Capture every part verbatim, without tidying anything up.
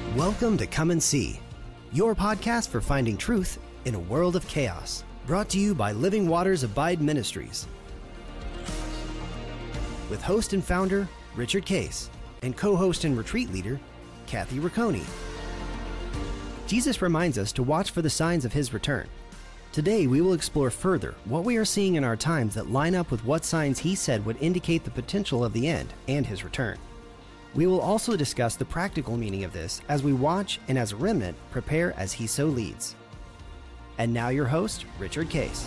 Welcome to Come and See, your podcast for finding truth in a world of chaos. Brought to you by Living Waters Abide Ministries. With host and founder, Richard Case, and co-host and retreat leader, Kathy Riccone. Jesus reminds us to watch for the signs of his return. Today, we will explore further what we are seeing in our times that line up with what signs he said would indicate the potential of the end and his return. We will also discuss the practical meaning of this as we watch and as a remnant prepare as he so leads. And now your host, Richard Case.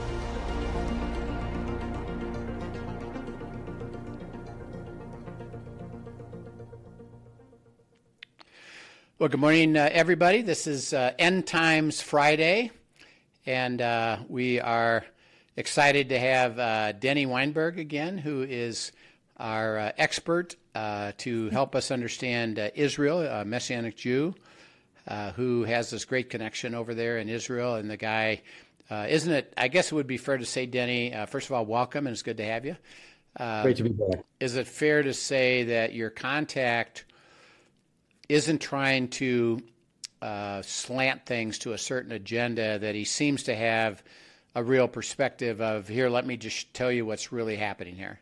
Well, good morning, uh, everybody. This is uh, End Times Friday, and uh, we are excited to have uh, Denny Weinberg again, who is our uh, expert uh, to help us understand uh, Israel, a Messianic Jew uh, who has this great connection over there in Israel. And the guy, uh, isn't it, I guess it would be fair to say, Denny, uh, first of all, welcome, and it's good to have you. Uh, Great to be back. Is it fair to say that your contact isn't trying to uh, slant things to a certain agenda, that he seems to have a real perspective of, here, let me just tell you what's really happening here?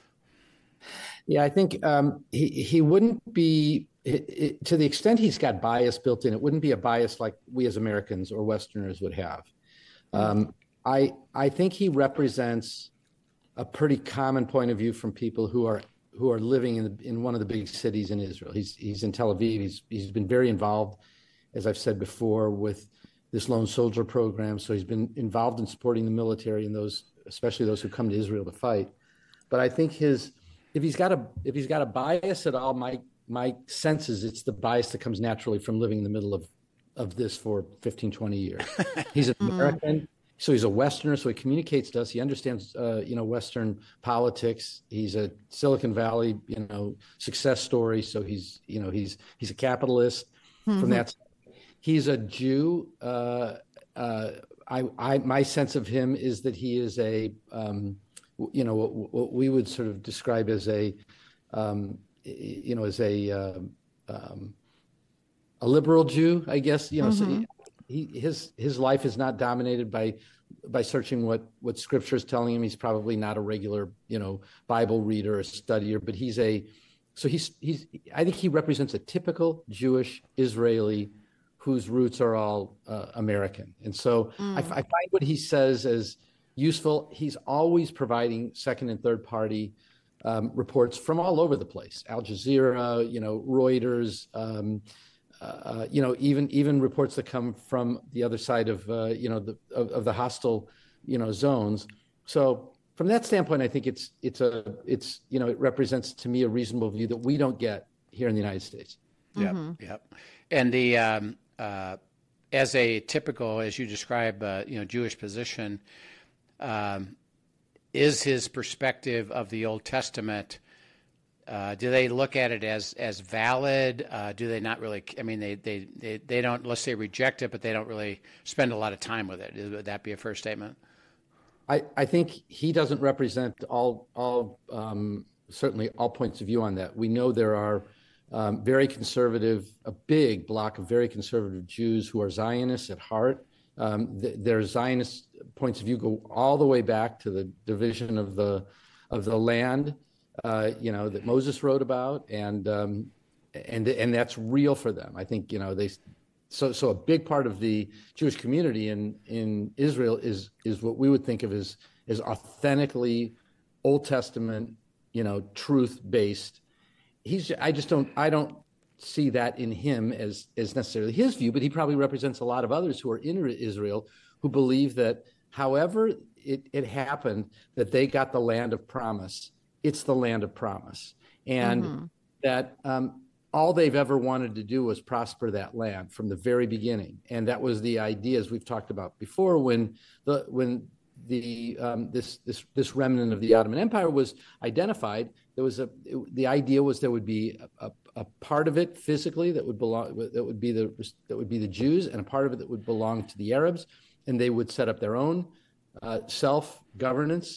Yeah, I think um, he he wouldn't be, it, it, to the extent he's got bias built in, it wouldn't be a bias like we as Americans or Westerners would have. Um, I I think he represents a pretty common point of view from people who are who are living in the, in one of the big cities in Israel. He's he's in Tel Aviv. He's he's been very involved, as I've said before, with this lone soldier program. So he's been involved in supporting the military and those, especially those who come to Israel to fight. But I think his if he's got a if he's got a bias at all, my my sense is it's the bias that comes naturally from living in the middle of of this for fifteen, twenty years. He's an American. So he's a Westerner, so he communicates to us. He understands, uh, you know, Western politics. He's a Silicon Valley, you know, success story. So he's, you know, he's he's a capitalist. Mm-hmm. From that side. He's a Jew. Uh, uh, I, I, my sense of him is that he is a, um, you know, what, what we would sort of describe as a, um, you know, as a uh, um, a liberal Jew, I guess. You know, mm-hmm. so. He, He, his his life is not dominated by by searching what, what Scripture is telling him. He's probably not a regular, you know, Bible reader or studier, but he's a so he's he's I think he represents a typical Jewish Israeli whose roots are all uh, American. And so mm. I, I find what he says as useful. He's always providing second and third party um, reports from all over the place. Al Jazeera, you know, Reuters. Um, Uh, you know, even even reports that come from the other side of uh, you know the of, of the hostile you know zones. So from that standpoint, I think it's it's a it's you know it represents to me a reasonable view that we don't get here in the United States. Yep, mm-hmm. yep. And the um, uh, as a typical, as you describe, uh, you know, Jewish position, um, is his perspective of the Old Testament. Uh, do they look at it as as valid? Uh, do they not really? I mean, they, they, they, they don't, let's say, reject it, but they don't really spend a lot of time with it. Would that be a fair statement? I, I think he doesn't represent all all um, certainly all points of view on that. We know there are um, very conservative, a big block of very conservative Jews who are Zionists at heart. Um, th- their Zionist points of view go all the way back to the division of the of the land. Uh, you know, that Moses wrote about, and um, and and that's real for them. I think, you know, they so so a big part of the Jewish community in in Israel is is what we would think of as as authentically Old Testament, you know, truth based. He's I just don't I don't see that in him as as necessarily his view, but he probably represents a lot of others who are in Israel who believe that however it, it happened that they got the land of promise. It's the land of promise, and mm-hmm. that um, all they've ever wanted to do was prosper that land from the very beginning. And that was the idea, as we've talked about before, when the when the um, this this this remnant of the Ottoman Empire was identified. There was a it, the idea was there would be a, a, a part of it physically that would belong that would be the that would be the Jews, and a part of it that would belong to the Arabs, and they would set up their own uh, self governance.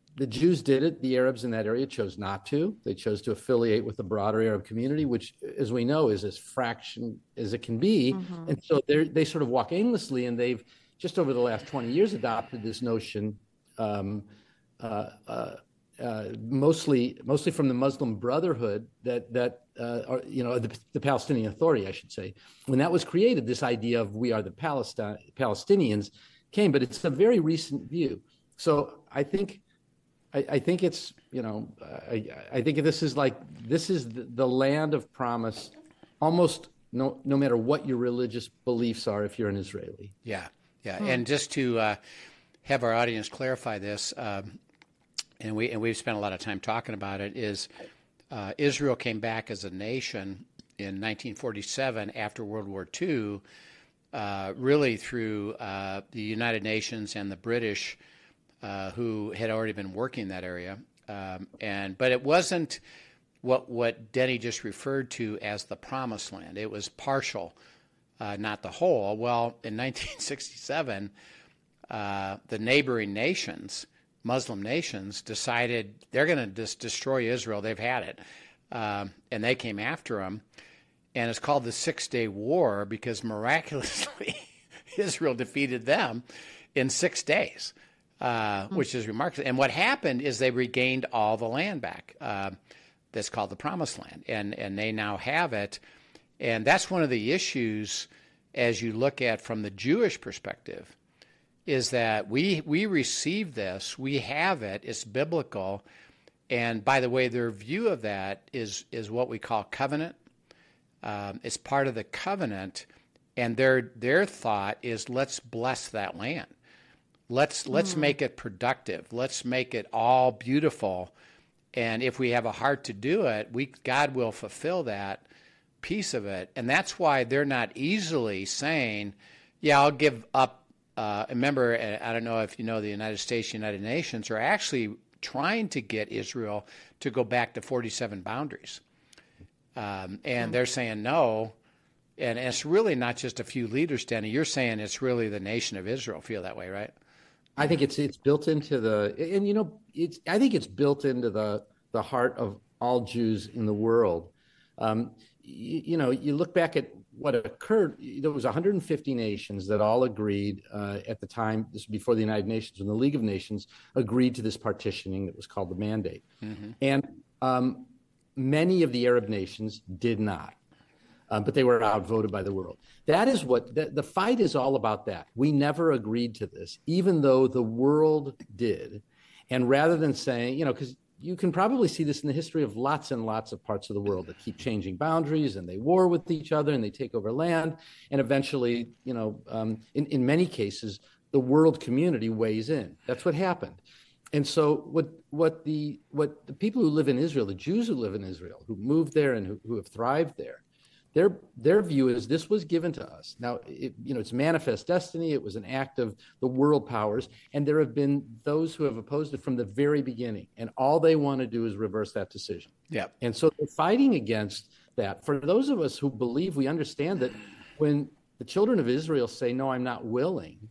the Jews did it. The Arabs in that area chose not to. They chose to affiliate with the broader Arab community, which, as we know, is as fraction as it can be. Mm-hmm. And so they they sort of walk aimlessly, and they've just over the last twenty years adopted this notion, um, uh, uh, uh, mostly mostly from the Muslim Brotherhood, that that uh, are, you know the, the Palestinian Authority, I should say. When that was created, this idea of we are the Palestine, Palestinians came, but it's a very recent view. So I think. I, I think it's, you know, I, I think this is like, this is the, the land of promise, almost no no matter what your religious beliefs are, if you're an Israeli. Yeah, yeah. Hmm. And just to uh, have our audience clarify this, um, and, we, and we've spent a lot of time talking about it, is uh, Israel came back as a nation in nineteen forty-seven after World War Two, uh, really through uh, the United Nations and the British, Uh, who had already been working that area, um, and but it wasn't what what Denny just referred to as the Promised Land. It was partial, uh, not the whole. Well, in nineteen sixty-seven, uh, the neighboring nations, Muslim nations, decided they're going to just destroy Israel. They've had it, um, and they came after them, and it's called the Six Day War because miraculously Israel defeated them in six days. Uh, which is remarkable. And what happened is they regained all the land back. Uh, that's called the Promised Land, and and they now have it. And that's one of the issues as you look at from the Jewish perspective, is that we we receive this, we have it, it's biblical. And by the way, their view of that is is what we call covenant. Um, it's part of the covenant, and their their thought is let's bless that land. Let's let's mm. make it productive. Let's make it all beautiful, and if we have a heart to do it, we God will fulfill that piece of it. And that's why they're not easily saying, "Yeah, I'll give up." Uh, remember, I don't know if you know, the United States, United Nations are actually trying to get Israel to go back to forty-seven boundaries, um, and mm. they're saying no. And it's really not just a few leaders, Denny. You're saying it's really the nation of Israel feel that way, right? I think it's it's built into the, and you know, it's I think it's built into the the heart of all Jews in the world. Um, you, you know, you look back at what occurred. There was one hundred fifty nations that all agreed uh, at the time. This was before the United Nations, when the League of Nations agreed to this partitioning that was called the Mandate, mm-hmm. and um, many of the Arab nations did not. Um, but they were outvoted by the world. That is what the, the fight is all about. That we never agreed to this, even though the world did. And rather than saying, you know, because you can probably see this in the history of lots and lots of parts of the world that keep changing boundaries, and they war with each other, and they take over land, and eventually, you know, um, in in many cases, the world community weighs in. That's what happened. And so what what the what the people who live in Israel, the Jews who live in Israel, who moved there and who, who have thrived there, Their their view is this was given to us. Now, it, you know, it's manifest destiny. It was an act of the world powers, and there have been those who have opposed it from the very beginning. And all they want to do is reverse that decision. Yeah. And so they're fighting against that. For those of us who believe, we understand that when the children of Israel say, "No, I'm not willing,"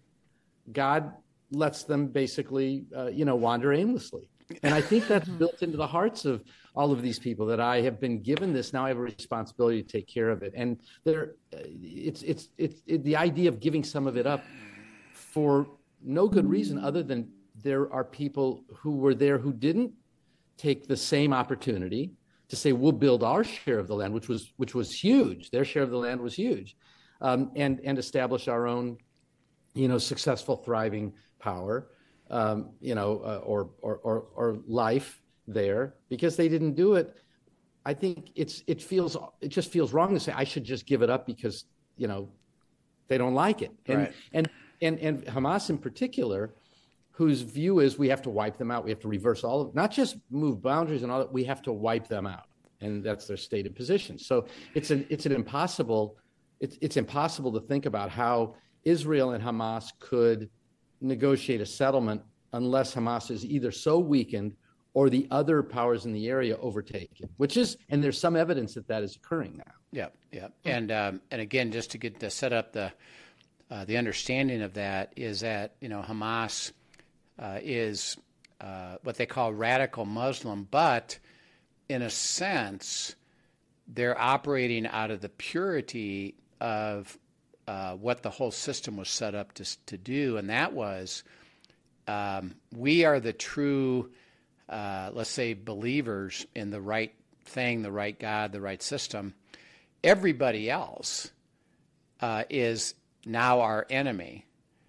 God lets them basically, uh, you know, wander aimlessly. And I think that's built into the hearts of all of these people, that I have been given this. Now I have a responsibility to take care of it. And there, it's it's it's it, the idea of giving some of it up for no good reason other than there are people who were there who didn't take the same opportunity to say, we'll build our share of the land, which was which was huge. Their share of the land was huge, um, and and establish our own, you know, successful, thriving power. Um, you know, uh, or, or or or life there, because they didn't do it. I think it's it feels it just feels wrong to say I should just give it up because, you know, they don't like it. And right. and and and Hamas in particular, whose view is we have to wipe them out. We have to reverse all of, not just move boundaries and all that. We have to wipe them out, and that's their stated position. So it's an it's an impossible it's it's impossible to think about how Israel and Hamas could negotiate a settlement unless Hamas is either so weakened or the other powers in the area overtaken, which is, and there's some evidence that that is occurring now. Yeah, yeah, and um, and again, just to get to set up the uh, the understanding of that is that, you know, Hamas uh, is uh, what they call radical Muslim, but in a sense, they're operating out of the purity of uh, what the whole system was set up to, to do, and that was um, we are the true, uh, let's say, believers in the right thing, the right God, the right system. Everybody else uh, is now our enemy.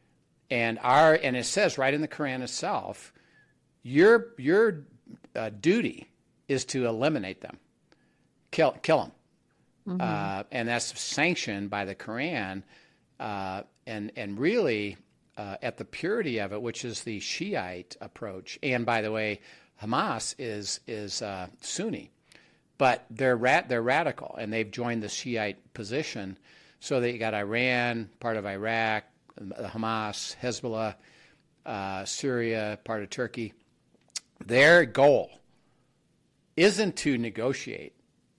And our and it says right in the Quran itself, your your uh, duty is to eliminate them, kill kill them, mm-hmm. uh, and that's sanctioned by the Quran, uh, and and really uh, at the purity of it, which is the Shiite approach. And by the way, Hamas is is uh, Sunni, but they're rat they're radical, and they've joined the Shiite position. So that you got Iran, part of Iraq, Hamas, Hezbollah, uh, Syria, part of Turkey. Their goal isn't to negotiate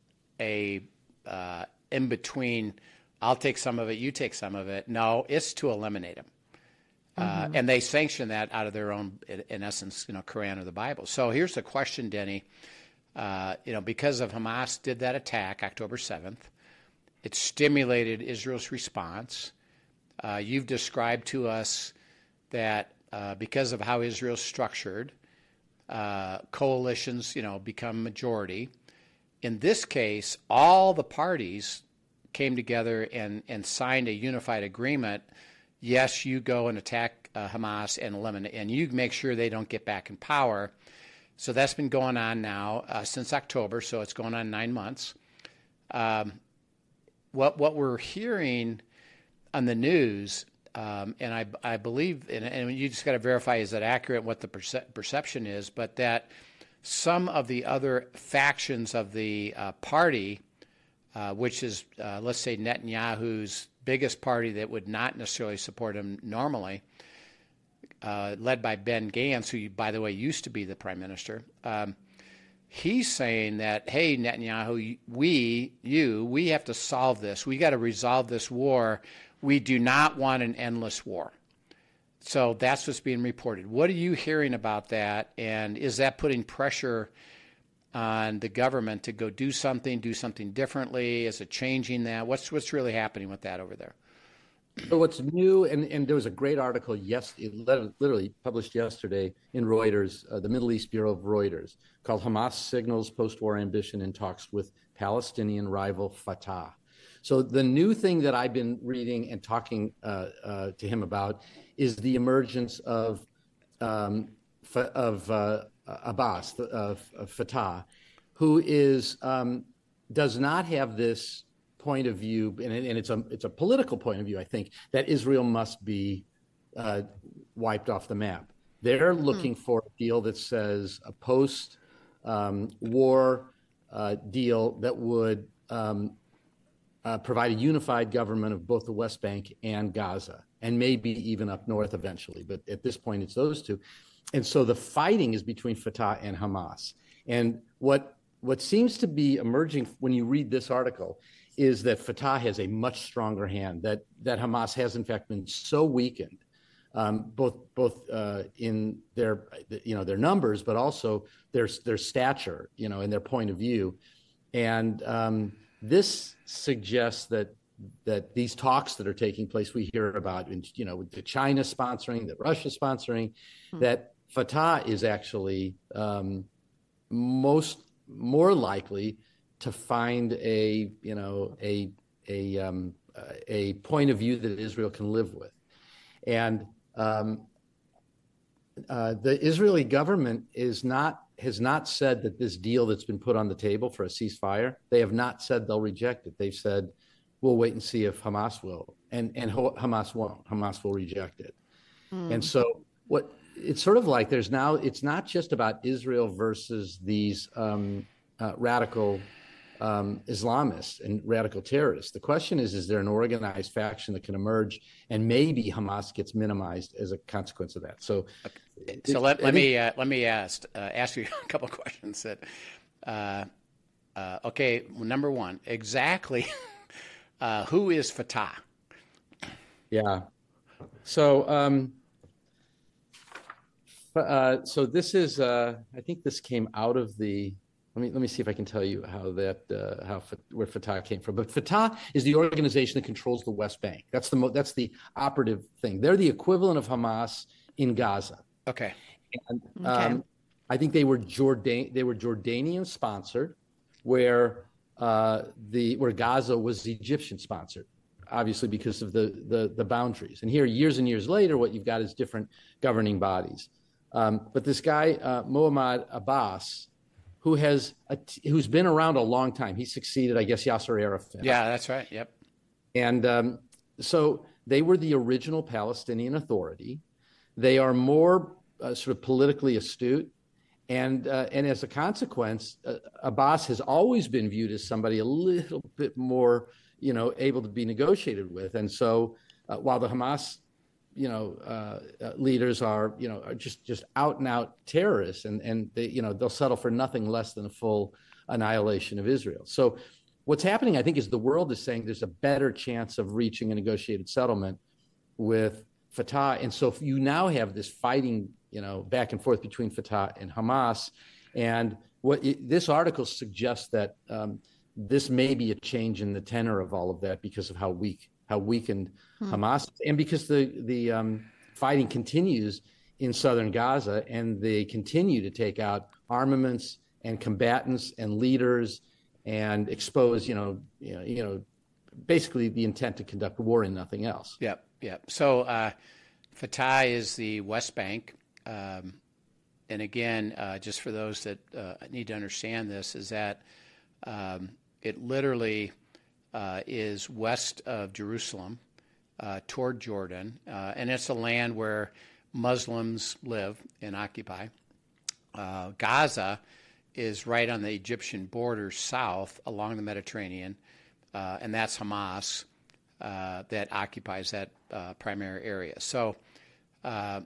a uh, in between. I'll take some of it, you take some of it. No, it's to eliminate them, mm-hmm. uh, and they sanction that out of their own, in essence, you know, Quran or the Bible. So here's the question, Denny. Uh, you know, because of Hamas did that attack October seventh. It stimulated Israel's response. Uh, you've described to us that uh, because of how Israel's structured, uh, coalitions, you know, become majority. In this case, all the parties came together and, and signed a unified agreement. Yes, you go and attack uh, Hamas and eliminate, and you make sure they don't get back in power. So that's been going on now uh, since October. So it's going on nine months. Um, What what we're hearing on the news, um, and I, I believe, and, and you just got to verify, is that accurate, what the perce- perception is, but that some of the other factions of the uh, party, uh, which is, uh, let's say, Netanyahu's biggest party that would not necessarily support him normally, uh, led by Ben Gantz, who, by the way, used to be the prime minister, um, he's saying that, hey, Netanyahu, we, you, we have to solve this. We got to resolve this war. We do not want an endless war. So that's what's being reported. What are you hearing about that? And is that putting pressure on the government to go do something, do something differently? Is it changing that? What's what's really happening with that over there? So what's new, and, and there was a great article, yes, it literally published yesterday in Reuters, uh, the Middle East Bureau of Reuters, called Hamas Signals Post-War Ambition in Talks with Palestinian Rival Fatah. So the new thing that I've been reading and talking uh, uh, to him about is the emergence of um, of uh, Abbas, of, of Fatah, who is um, does not have this point of view, and, and it's a it's a political point of view, I think, that Israel must be uh, wiped off the map. They're looking mm. for a deal that says a post um, war uh, deal that would um, uh, provide a unified government of both the West Bank and Gaza, and maybe even up north eventually. But at this point, it's those two. And so the fighting is between Fatah and Hamas. And what what seems to be emerging when you read this article is that Fatah has a much stronger hand, that that Hamas has in fact been so weakened, um, both both uh, in their you know their numbers, but also their their stature, you know, and their point of view. And um, this suggests that that these talks that are taking place, we hear about, you know, with the China sponsoring, the Russia sponsoring, hmm. that Fatah is actually um, most more likely to find a, you know, a a um, a point of view that Israel can live with, and um, uh, the Israeli government is not has not said that this deal that's been put on the table for a ceasefire. They have not said they'll reject it. They've said we'll wait and see if Hamas will, and and Hamas won't. Hamas will reject it, mm. and so what it's sort of like there's now it's not just about Israel versus these um, uh, radical. Um, Islamists and radical terrorists. The question is, is there an organized faction that can emerge, and maybe Hamas gets minimized as a consequence of that? So, okay. so let, let me uh, let me ask uh, ask you a couple of questions. That, uh, uh, okay, number one, exactly uh, who is Fatah? Yeah. So um, Uh, so this is, uh, I think this came out of the. Let me let me see if I can tell you how that uh, how where Fatah came from. But Fatah is the organization that controls the West Bank. That's the mo- that's the operative thing. They're the equivalent of Hamas in Gaza. Okay. And Okay. um, I think they were Jordan they were Jordanian sponsored, where uh, the where Gaza was Egyptian sponsored, obviously because of the the the boundaries. And here, years and years later, what you've got is different governing bodies. Um, but this guy uh, Mohammad Abbas, who has a, who's been around a long time. He succeeded, I guess, Yasser Arafat. Yeah, that's right. Yep. And um, so they were the original Palestinian Authority. They are more uh, sort of politically astute. And uh, and as a consequence, uh, Abbas has always been viewed as somebody a little bit more, you know, able to be negotiated with. And so uh, while the Hamas, you know, uh, uh, leaders are, you know, are just, just out and out terrorists, and, and they, you know, they'll settle for nothing less than a full annihilation of Israel. So what's happening, I think, is the world is saying there's a better chance of reaching a negotiated settlement with Fatah. And so if you now have this fighting, you know, back and forth between Fatah and Hamas. And what it, this article suggests that um, this may be a change in the tenor of all of that because of how weak, how weakened hmm. Hamas is, and because the the um, fighting continues in southern Gaza, and they continue to take out armaments and combatants and leaders and expose, you know, you know, you know, basically the intent to conduct war and nothing else. Yep, yep. So uh, Fatah is the West Bank. Um, and again, uh, just for those that uh, need to understand this, is that um, it literally uh, is west of Jerusalem uh, toward Jordan, uh, and it's a land where Muslims live and occupy. Uh, Gaza is right on the Egyptian border south along the Mediterranean, uh, and that's Hamas uh, that occupies that uh, primary area. So uh,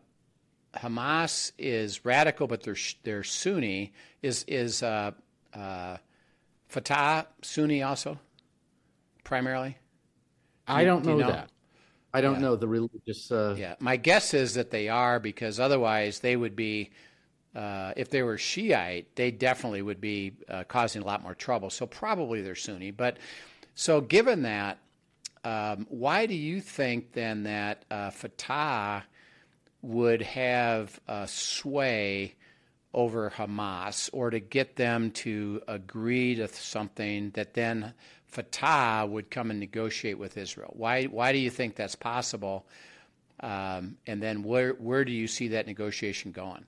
Hamas is radical, but they're they're Sunni. Is is uh, uh, Fatah Sunni also, primarily? I don't Do know, you know that. I don't yeah. know the religious. Uh... Yeah, my guess is that they are, because otherwise they would be. Uh, if they were Shiite, they definitely would be uh, causing a lot more trouble. So probably they're Sunni. But so given that, um, why do you think then that uh, Fatah would have a sway over Hamas, or to get them to agree to something that then Fatah would come and negotiate with Israel? Why why do you think that's possible? Um, and then where where do you see that negotiation going?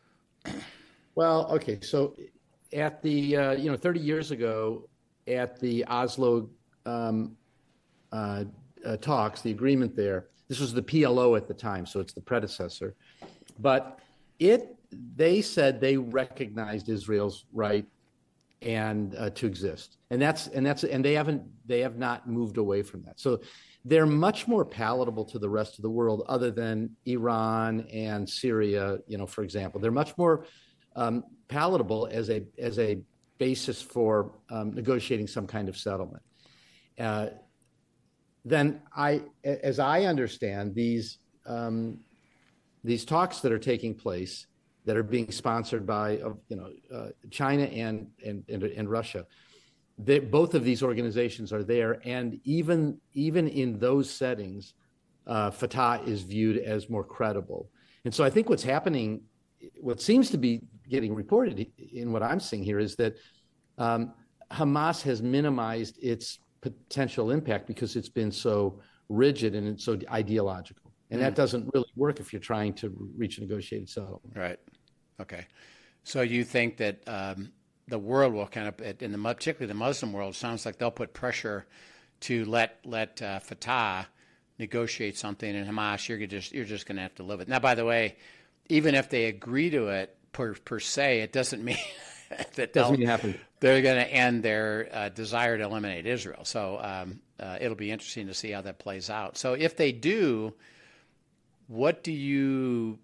Well, okay. So at the, uh, you know, thirty years ago at the Oslo um, uh, uh, talks, the agreement there, this was the P L O at the time, so it's the predecessor. But it, they said they recognized Israel's right and uh, to exist, and that's and that's and they haven't they have not moved away from that. So they're much more palatable to the rest of the world, other than Iran and Syria, you know, for example. They're much more um, palatable as a as a basis for um, negotiating some kind of settlement. Uh, then I, as I understand, these um, these talks that are taking place, that are being sponsored by, uh, you know, uh, China and and and, and Russia, they, both of these organizations are there, and even even in those settings, uh, Fatah is viewed as more credible. And so I think what's happening, what seems to be getting reported in what I'm seeing here, is that um, Hamas has minimized its potential impact because it's been so rigid and it's so ideological. And mm. that doesn't really work if you're trying to reach a negotiated settlement. Right. Okay. So you think that um, the world will kind of, in the particularly the Muslim world, sounds like they'll put pressure to let let uh, Fatah negotiate something, and Hamas, you're just you're just going to have to live it. Now, by the way, even if they agree to it per per se, it doesn't mean that doesn't mean happen. They're going to end their uh, desire to eliminate Israel. So um, uh, it'll be interesting to see how that plays out. So if they do, what do you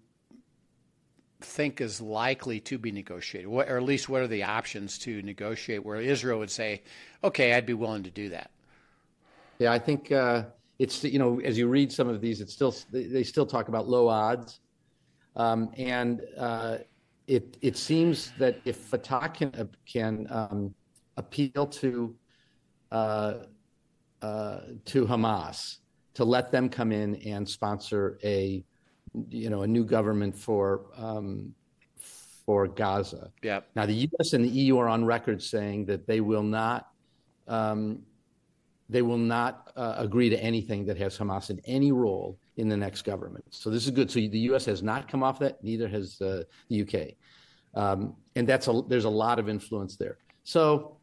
think is likely to be negotiated, what, or at least what are the options to negotiate where Israel would say, okay, I'd be willing to do that? Yeah, I think uh, it's, you know, as you read some of these, it's still, they, they still talk about low odds. Um, and uh, it it seems that if Fatah can can um, appeal to uh, uh, to Hamas to let them come in and sponsor a you know a new government for um, for Gaza. Yeah. Now the U S and the E U are on record saying that they will not um, they will not uh, agree to anything that has Hamas in any role in the next government. So this is good. So the U S has not come off that, neither has uh, the U K, um, and that's a there's a lot of influence there. So,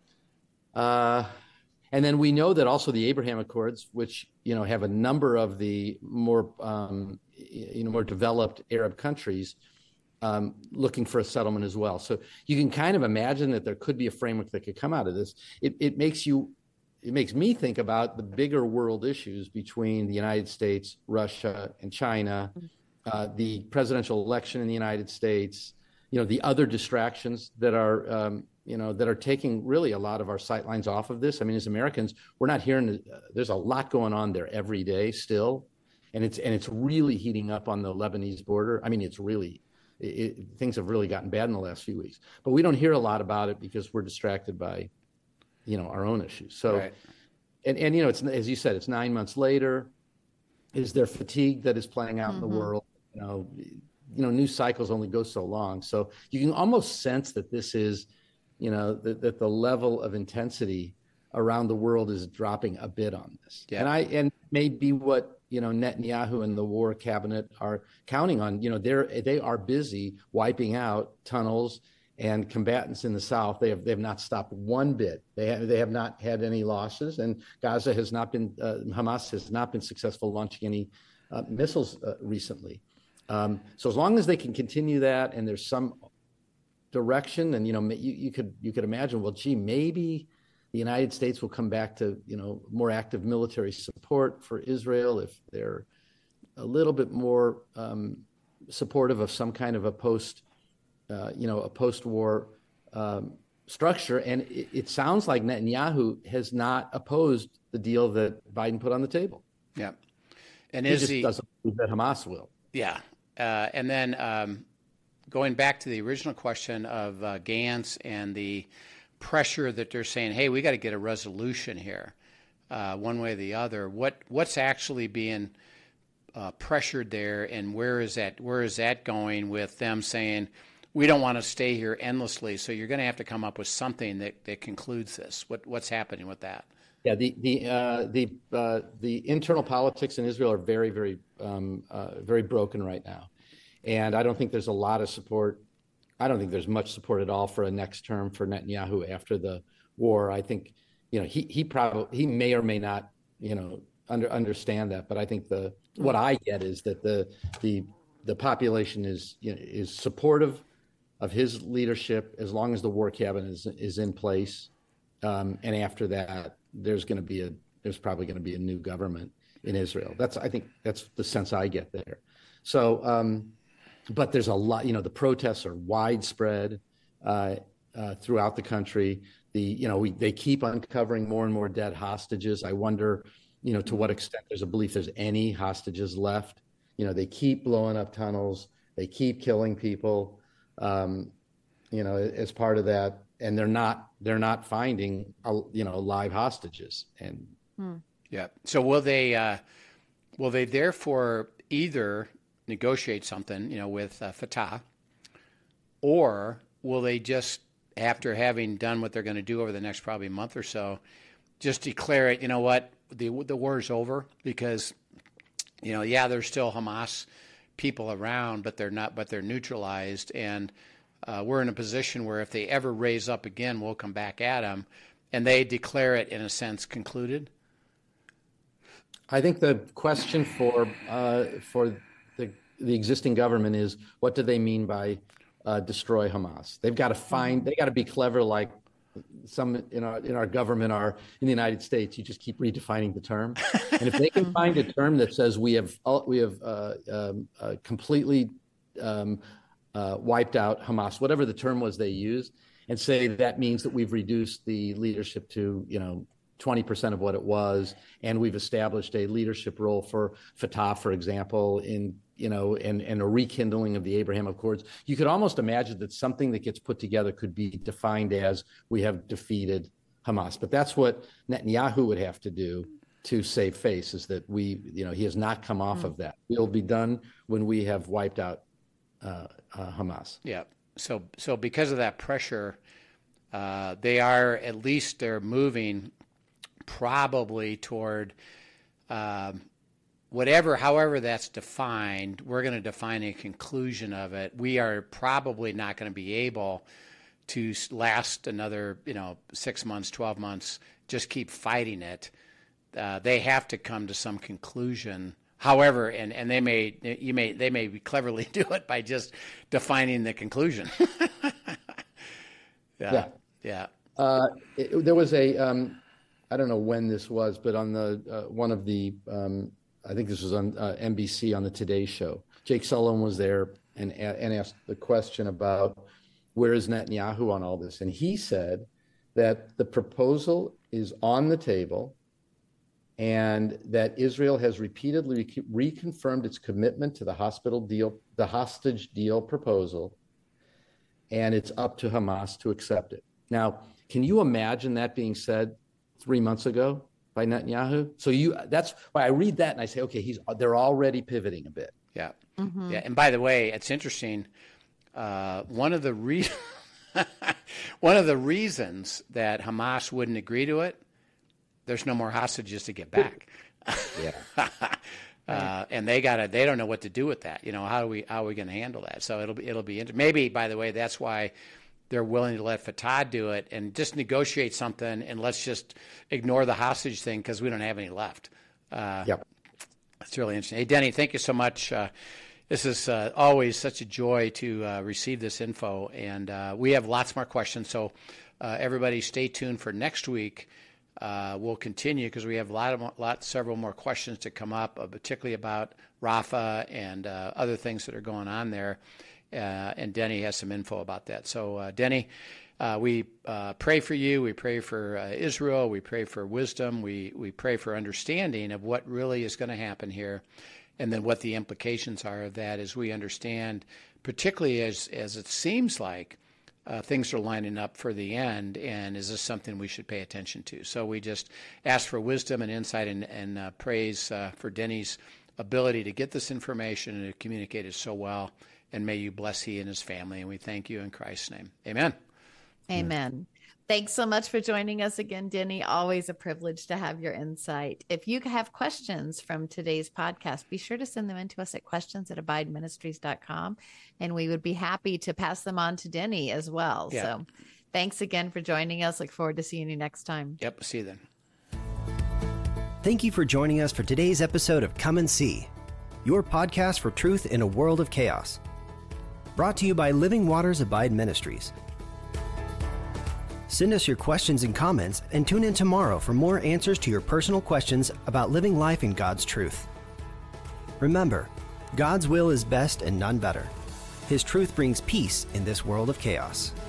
uh, and then we know that also the Abraham Accords, which you know have a number of the more um, you know more developed Arab countries um, looking for a settlement as well. So you can kind of imagine that there could be a framework that could come out of this. It, it makes you. It makes me think about the bigger world issues between the United States, Russia, and China, uh, the presidential election in the United States, you know, the other distractions that are, um, you know, that are taking really a lot of our sightlines off of this. I mean, as Americans, we're not hearing, uh, there's a lot going on there every day still. And it's, and it's really heating up on the Lebanese border. I mean, it's really, it, it, things have really gotten bad in the last few weeks, but we don't hear a lot about it because we're distracted by, you know, our own issues. So, right. and, and, you know, it's, as you said, it's nine months later. Is there fatigue that is playing out mm-hmm. in the world? You know, you know, news cycles only go so long. So you can almost sense that this is, you know, that, that the level of intensity around the world is dropping a bit on this. Yeah. And I, and maybe what, you know, Netanyahu and the war cabinet are counting on, you know, they're, they are busy wiping out tunnels and combatants in the south. They have they have not stopped one bit. They have, they have not had any losses, and Gaza has not been uh, Hamas has not been successful launching any uh, missiles uh, recently. Um, so as long as they can continue that, and there's some direction, and you know you, you could you could imagine, well, gee, maybe the United States will come back to you know more active military support for Israel if they're a little bit more um, supportive of some kind of a post. Uh, you know, a post-war um, structure. And it, it sounds like Netanyahu has not opposed the deal that Biden put on the table. Yeah. And he is just he doesn't believe that Hamas will. Yeah. Uh, and then um, going back to the original question of uh, Gantz and the pressure that they're saying, hey, we got to get a resolution here, uh, one way or the other. What what's actually being uh, pressured there, and where is that where is that going with them saying, we don't want to stay here endlessly, so you're going to have to come up with something that, that concludes this. What what's happening with that? Yeah, the the uh, the uh, the internal politics in Israel are very very um, uh, very broken right now, and I don't think there's a lot of support. I don't think there's much support at all for a next term for Netanyahu after the war. I think you know he he probably he may or may not you know under understand that, but I think the what I get is that the the the population is you know, is supportive of his leadership as long as the war cabinet is is in place, um, and after that, there's going to be a there's probably going to be a new government in Israel. That's I think that's the sense I get there. So, um, but there's a lot. You know, the protests are widespread uh, uh, throughout the country. The you know we, they keep uncovering more and more dead hostages. I wonder, you know, to what extent there's a belief there's any hostages left. You know, they keep blowing up tunnels. They keep killing people. Um, you know, as part of that, and they're not they're not finding uh, you know live hostages. And hmm. yeah, so will they uh, will they therefore either negotiate something, you know, with uh, Fatah, or will they just, after having done what they're going to do over the next probably month or so, just declare it? You know what, the the war is over, because you know, yeah, there's still Hamas people around, but they're not, but they're neutralized. And uh, we're in a position where if they ever raise up again, we'll come back at them, and they declare it in a sense concluded. I think the question for uh, for the the existing government is, what do they mean by uh, destroy Hamas? They've got to find, they got to be clever, like some in our in our government are in the United States. You just keep redefining the term, and if they can find a term that says we have we have uh, um, uh, completely um, uh, wiped out Hamas, whatever the term was they used, and say that means that we've reduced the leadership to you know twenty percent of what it was, and we've established a leadership role for Fatah, for example, in you know, and, and a rekindling of the Abraham Accords. You could almost imagine that something that gets put together could be defined as we have defeated Hamas. But that's what Netanyahu would have to do to save face, is that we, you know, he has not come off mm. of that. It'll be done when we have wiped out uh, uh, Hamas. Yeah. So, so because of that pressure, uh, they are, at least they're moving probably toward um, whatever, however that's defined. We're going to define a conclusion of it. We are probably not going to be able to last another, you know, six months, twelve months, just keep fighting it. Uh, they have to come to some conclusion. However, and, and they may you may they may cleverly do it by just defining the conclusion. yeah, yeah. yeah. Uh, it, there was a um, I don't know when this was, but on the uh, one of the um, I think this was on uh, N B C on the Today Show. Jake Sullivan was there and and asked the question about where is Netanyahu on all this, and he said that the proposal is on the table, and that Israel has repeatedly re- reconfirmed its commitment to the hospital deal, the hostage deal proposal, and it's up to Hamas to accept it. Now, can you imagine that being said three months ago by Netanyahu? So you, that's why I read that and I say, okay, he's they're already pivoting a bit. Yeah, mm-hmm. yeah. And by the way, it's interesting. Uh, one of the re- one of the reasons that Hamas wouldn't agree to it, there's no more hostages to get back. Yeah. uh, and they gotta, they don't know what to do with that. You know, how are we, how are we going to handle that? So it'll be, it'll be inter- maybe. By the way, that's why they're willing to let Fatah do it and just negotiate something, and let's just ignore the hostage thing because we don't have any left. Uh, yep. It's really interesting. Hey, Denny, thank you so much. Uh, This is uh, always such a joy to uh, receive this info, and uh, we have lots more questions. So uh, everybody, stay tuned for next week. Uh, we'll continue because we have a lot of lot, several more questions to come up, uh, particularly about Rafah and uh, other things that are going on there. Uh, and Denny has some info about that. So uh, Denny, uh, we uh, pray for you. We pray for uh, Israel. We pray for wisdom. We we pray for understanding of what really is going to happen here. And then what the implications are of that as we understand, particularly as, as it seems like uh, things are lining up for the end, and is this something we should pay attention to? So we just ask for wisdom and insight and, and uh, praise uh, for Denny's ability to get this information and to communicate it so well, and may you bless he and his family, and we thank you in Christ's name. Amen. Amen. Thanks so much for joining us again, Denny. Always a privilege to have your insight. If you have questions from today's podcast, be sure to send them in to us at questions at abide ministries dot com, and we would be happy to pass them on to Denny as well. Yeah. So thanks again for joining us. Look forward to seeing you next time. Yep. See you then. Thank you for joining us for today's episode of Come and See, your podcast for truth in a world of chaos. Brought to you by Living Waters Abide Ministries. Send us your questions and comments, and tune in tomorrow for more answers to your personal questions about living life in God's truth. Remember, God's will is best and none better. His truth brings peace in this world of chaos.